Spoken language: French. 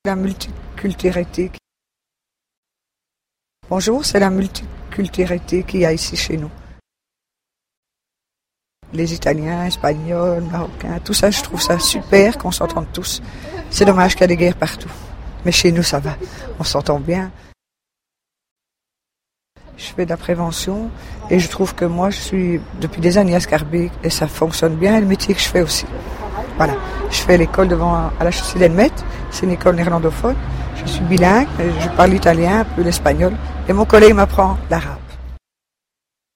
La multiculturalité. Bonjour, c'est la multiculturalité qu'il y a ici chez nous. Les Italiens, Espagnols, Marocains, tout ça, je trouve ça super qu'on s'entende tous. C'est dommage qu'il y a des guerres partout. Mais chez nous, ça va. On s'entend bien. Je fais de la prévention et je trouve que moi, je suis depuis des années à Scarbeck et ça fonctionne bien, et le métier que je fais aussi. Voilà. Je fais l'école à la chaussée d'Elmet. C'est une école néerlandophone. Je suis bilingue, je parle l'italien, un peu l'espagnol. Et mon collègue m'apprend l'arabe.